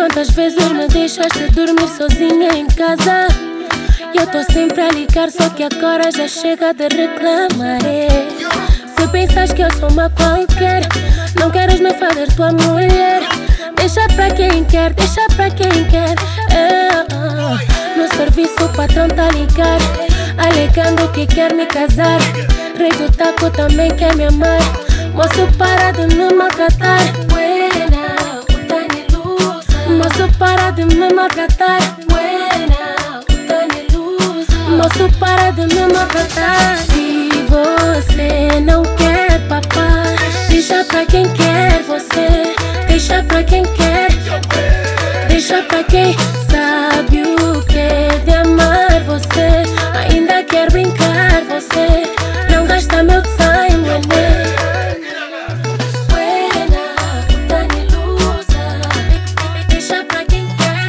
Quantas vezes me deixaste dormir sozinha em casa? E eu tô sempre a ligar, só que agora já chega de reclamar. Se pensas que eu sou uma qualquer, não queres me fazer tua mulher. Deixa pra quem quer, deixa pra quem quer. No serviço o patrão tá a ligar, alegando que quer me casar. Rei do taco também quer me amar. Moço, para de me maltratar. Moço, para de me maltratar. Moço, para de me maltratar. Se você não quer papá, deixa pra quem quer você. Deixa pra quem quer. Deixa pra quem sabe o que é de amar você. Ainda quer brincar você. Não gasta meu time, né? Deixa pra quem quer.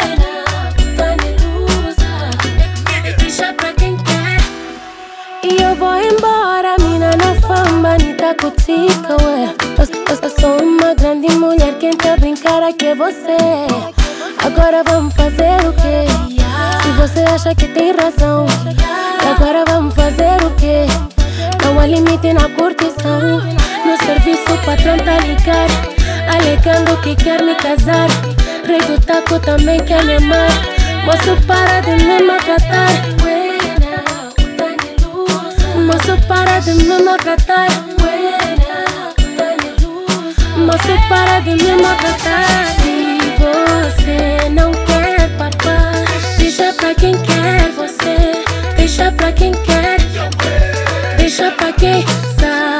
Deixa pra quem quer. E eu vou embora, mina não fama, nem tá cutica, ué. Eu sou uma grande mulher, quem quer brincar aqui é você. Agora vamos fazer o quê? Se você acha que tem razão, agora vamos fazer o quê? Não há limite na curtição. No serviço o patrão tá a ligar, alegando que quer me casar. Rei do taco também quer me amar. Moço, para de me maltratar. Moço, para de me maltratar. Moço, para de me maltratar. Se você não quer papá, deixa pra quem quer você. Deixa pra quem quer. Deixa pra quem sabe